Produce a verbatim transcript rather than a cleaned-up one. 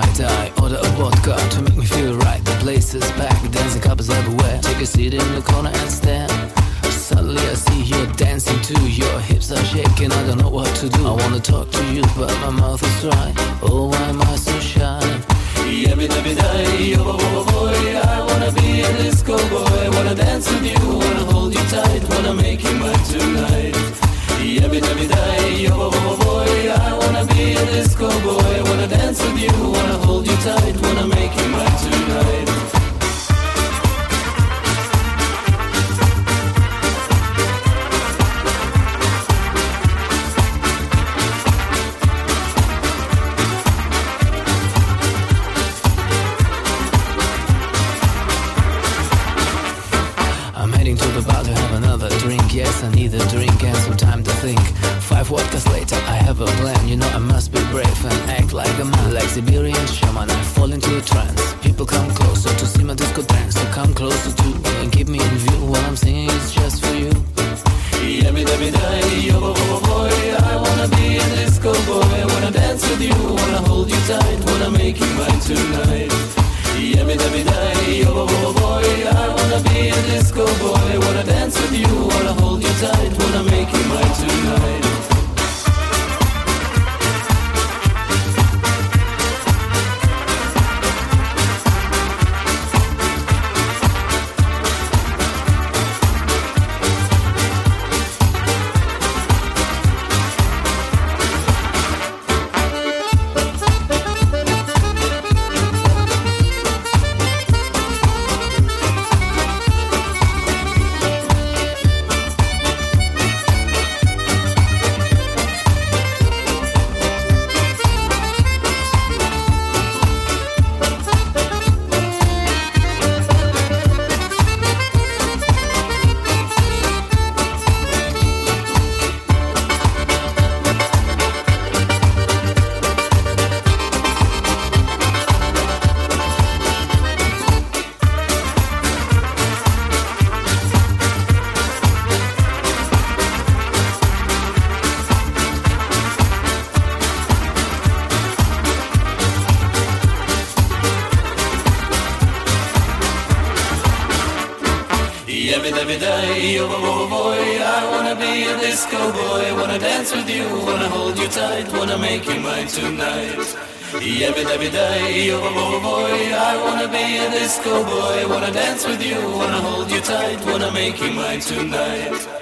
Mai Tai, order a vodka to make me feel right. The place is packed, dancing couples everywhere. Take a seat in the corner and stand. Suddenly I see you dancing too. Your hips are shaking, I don't know what to do. I wanna talk to you, but my mouth is dry. Oh, why am I so shy? Every every day, oh, oh, boy, I wanna be a disco boy. Wanna dance with you, wanna hold you tight, wanna make you mine tonight. Every every day, oh, oh, boy, I wanna be a disco boy. Wanna dance with you, wanna hold you tight, wanna make you mine tonight. To the bar to have another drink. Yes, I need a drink and some time to think. Five vodkas later, I have a plan. You know I must be brave and act like a man. Like Siberian shaman, I fall into a trance. People come closer to see my disco dance. So come closer to me and keep me in view. What I'm singing is just for you. Every every day, oh, oh, oh boy, I wanna be a disco boy. Wanna dance with you, wanna hold you tight, wanna make you mine tonight. Every every day, oh, oh boy, I wanna be a disco boy. Wanna dance with you, wanna hold you tight, wanna make you mine tonight. Every, every day, oh, oh boy, I wanna be a disco boy. Wanna dance with you, wanna hold you tight, wanna make you mine tonight. Every, every day, oh, oh boy, I wanna be a disco boy. Wanna dance with you, wanna hold you tight, wanna make you mine tonight.